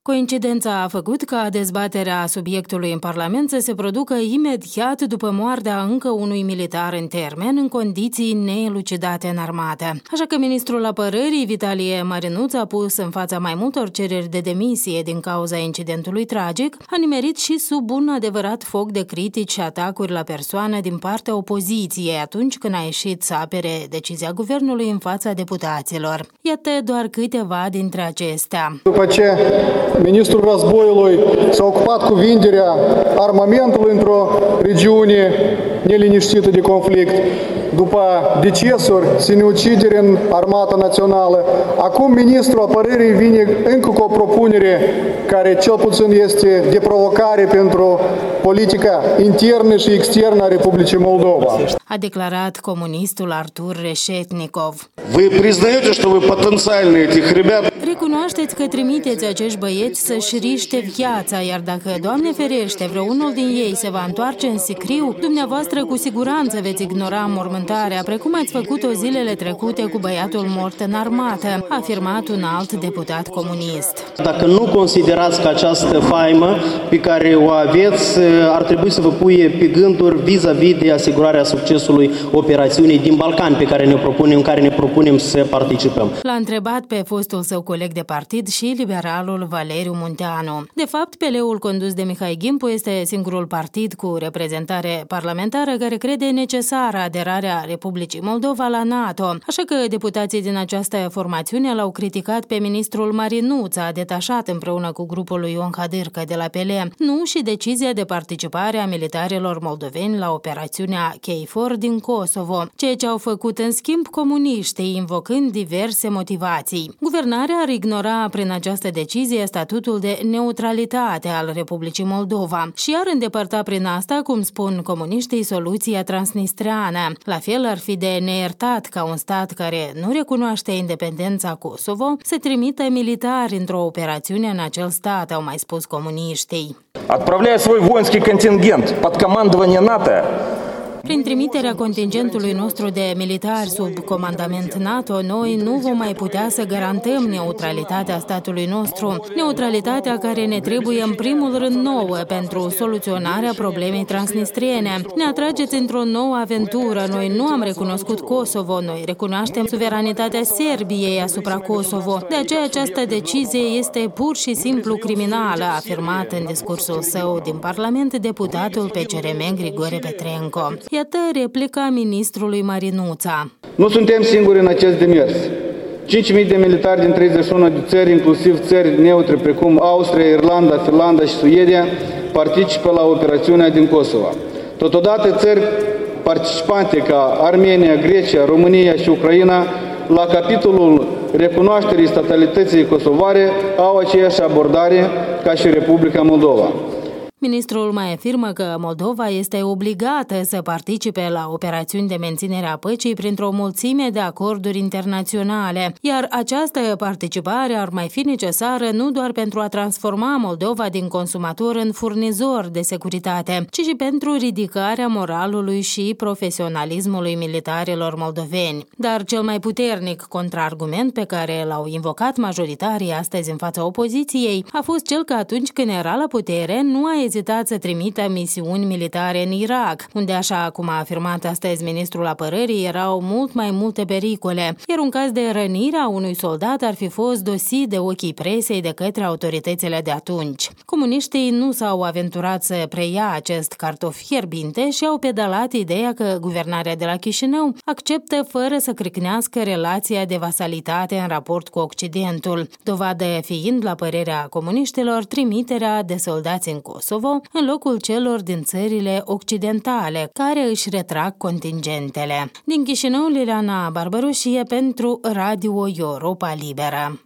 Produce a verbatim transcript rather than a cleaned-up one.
Coincidența a făcut ca dezbaterea subiectului în Parlament să se producă imediat după moartea încă unui militar în termen, în condiții neelucidate în armată. Așa că ministrul apărării, Vitalie Marinuț, a pus în fața mai multor cereri de demisie din cauza incidentului tragic, a nimerit și sub un adevărat foc de critici și atacuri la persoană din partea opoziției atunci când a ieșit să apere decizia guvernului în fața deputaților. Iată doar câteva dintre acestea. După ce ministrul războiului s-a ocupat cu vinderea armamentului într-o regiune neliniștită de conflict, după decesuri, sinucideri în Armata Națională, acum ministrul apărării vine încă cu o propunere care cel puțin este de provocare pentru politica internă și externă a Republicii Moldova. A declarat comunistul Artur Reșetnikov. Вы признаете, что вы потенциально этих ребят? Recunoașteți că trimiteți acești băieți să-și riște viața, iar dacă, Doamne ferește, vreunul din ei se va întoarce în sicriu, dumneavoastră cu siguranță veți ignora mormântarea, precum ați făcut-o zilele trecute cu băiatul mort în armată, a afirmat un alt deputat comunist. Dacă nu considerați că această faimă pe care o aveți ar trebui să vă puie pe gânduri vis-a-vis de asigurarea succesului operațiunii din Balcani pe care ne propunem, în care ne propunem să participăm. L-a întrebat pe fostul său coleg de partid și liberalul Valeriu Munteanu. De fapt, P L-ul condus de Mihai Gimpu este singurul partid cu reprezentare parlamentară care crede necesară aderarea Republicii Moldova la NATO, așa că deputații din această formațiune l-au criticat pe ministrul Marinuț, detașat împreună cu grupul lui Ion Hadârcă de la P L, nu și decizia de participare a militarilor moldoveni la operațiunea KFOR din Kosovo, ceea ce au făcut în schimb comuniștii, invocând diverse motivații. Guvernarea ar ignora prin această decizie statutul de neutralitate al Republicii Moldova și ar îndepărta prin asta, cum spun comuniștii, soluția transnistreană. La fel ar fi de neiertat ca un stat care nu recunoaște independența Kosovo să trimită militari într-o operațiune în acel stat, au mai spus comuniștii. Отправляя свой воинский контингент под командование НАТО. Prin trimiterea contingentului nostru de militari sub comandament NATO, noi nu vom mai putea să garantăm neutralitatea statului nostru, neutralitatea care ne trebuie în primul rând nouă pentru soluționarea problemei transnistriene. Ne atrageți într-o nouă aventură, noi nu am recunoscut Kosovo, noi recunoaștem suveranitatea Serbiei asupra Kosovo, de aceea această decizie este pur și simplu criminală, a afirmat în discursul său din Parlament deputatul P C R M Grigore Petrenco. Iată replica ministrului Marinuța. Nu suntem singuri în acest demers. cinci mii de militari din treizeci și unu de țări, inclusiv țări neutre precum Austria, Irlanda, Finlanda și Suedia, participă la operațiunea din Kosovo. Totodată țări participante ca Armenia, Grecia, România și Ucraina, la capitolul recunoașterii statalității kosovare, au aceeași abordare ca și Republica Moldova. Ministrul mai afirmă că Moldova este obligată să participe la operațiuni de menținere a păcii printr-o mulțime de acorduri internaționale, iar această participare ar mai fi necesară nu doar pentru a transforma Moldova din consumator în furnizor de securitate, ci și pentru ridicarea moralului și profesionalismului militarilor moldoveni. Dar cel mai puternic contraargument pe care l-au invocat majoritarii astăzi în fața opoziției a fost cel că atunci când era la putere nu a ezitat să trimită misiuni militare în Irak, unde, așa cum a afirmat astăzi ministrul apărării, erau mult mai multe pericole, iar un caz de rănire a unui soldat ar fi fost dosit de ochii presei de către autoritățile de atunci. Comuniștii nu s-au aventurat să preia acest cartof fierbinte și au pedalat ideea că guvernarea de la Chișinău acceptă fără să cricnească relația de vasalitate în raport cu Occidentul, dovadă fiind, la părerea comuniștilor, trimiterea de soldați în Kosovo în locul celor din țările occidentale, care își retrag contingentele. Din Chișinău, Liliana Barbaroșie pentru Radio Europa Liberă.